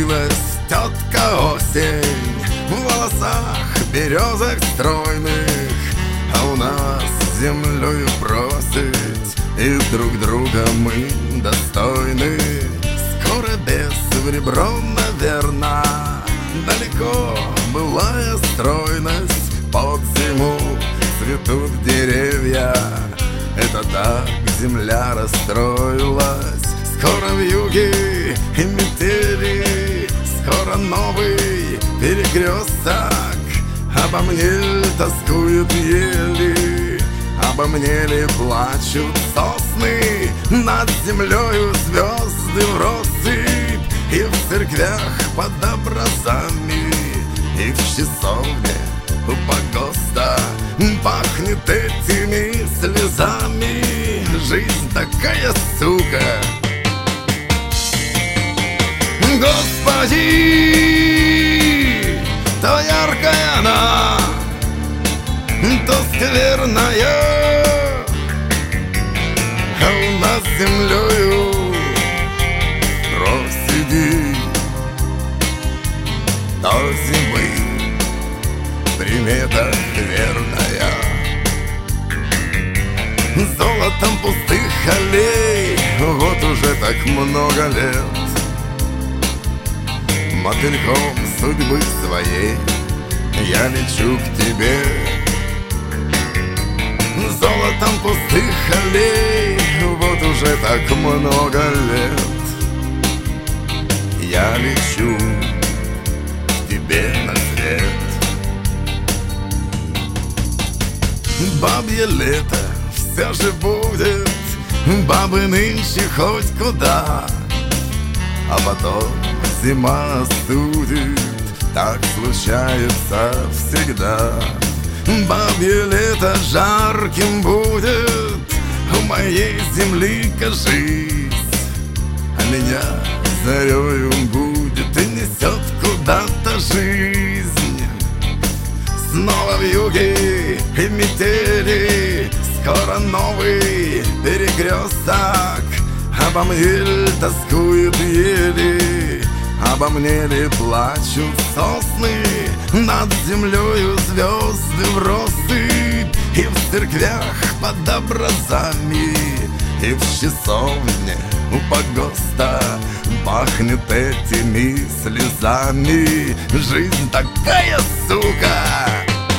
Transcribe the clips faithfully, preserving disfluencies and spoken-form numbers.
Явилась тетка осень, в волосах березок стройных, а у нас землею просить, и друг друга мы достойны. Скоро без в ребро, наверно, далеко былая стройность. Под зиму цветут деревья, это так земля расстроилась. Скоро вьюги и метели, скоро новый перекресток. Обо мне тоскуют ели, обо мне ли плачут сосны. Над землею звезды вроссыпь, и в церквях под образами, и в часовне у погоста пахнет этими слезами. Жизнь такая сука. Господи, то яркая она, то скверная, а у нас землею просиди до зимы. Примета верная, золотом пустых аллей вот уже так много лет. Мотыльком судьбы своей я лечу к тебе. Золотом пустых аллей вот уже так много лет. Я лечу к тебе на свет. Бабье лето все же будет, бабы нынче хоть куда, а потом зима остудит, так случается всегда. Бабье лето жарким будет, у моей земли кажись, а меня зарею будет и несет куда-то жизнь. Снова вьюги и метели, скоро новый перекресток. Обо мне ли тоскуют ели, обо мне ли плачут сосны. Над землею звезды вроссыпь, и в церквях под образами, и в часовне у погоста пахнет этими слезами. Жизнь такая сука.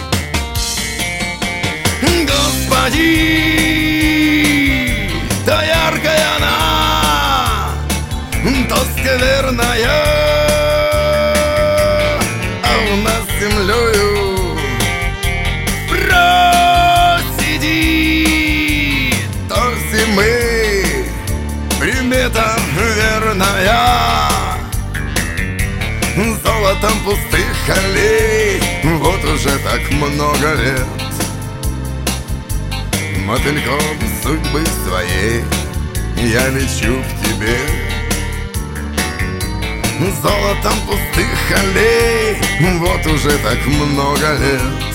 Господи, то яркая она, то скверная, а у нас землею просиди до зимы. Примета верная, золотом пустых аллей вот уже так много лет. Мотыльком судьбы своей я лечу к тебе. Золотом пустых аллей вот уже так много лет.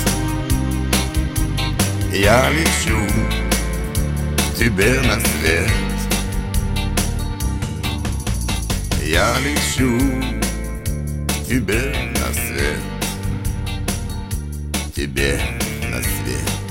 Я лечу к тебе на свет. Я лечу к тебе на свет. Тебе на свет.